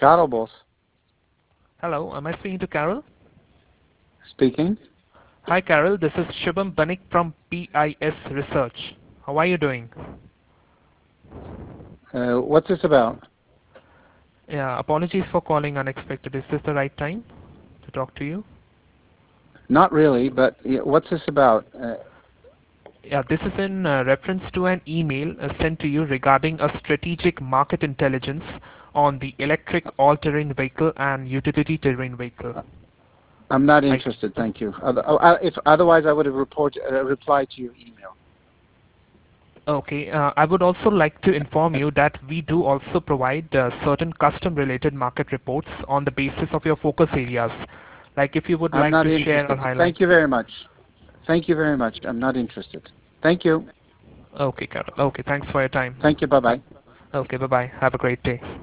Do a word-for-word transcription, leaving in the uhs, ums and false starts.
Carol Boss. Hello, am I speaking to Carol? Speaking. Hi Carol, this is Shubham Banik from P I S Research. How are you doing? Uh, what's this about? Yeah, apologies for calling unexpected. Is this the right time to talk to you? Not really, but yeah, what's this about? Uh, Yeah, this is in uh, reference to an email uh, sent to you regarding a strategic market intelligence on the electric all-terrain vehicle and utility terrain vehicle. I'm not I, interested, thank you. Other- oh, I- If otherwise, I would have report, uh, replied to your email. okay, uh, I would also like to inform you that we do also provide uh, certain custom-related market reports on the basis of your focus areas. Like if you would I'm like not to share or interested. highlight. Thank you very much. Thank you very much. I'm not interested. Thank you. Okay, Carol. Okay, thanks for your time. Thank you. Ha- Bye-bye. Okay, bye-bye. Have a great day.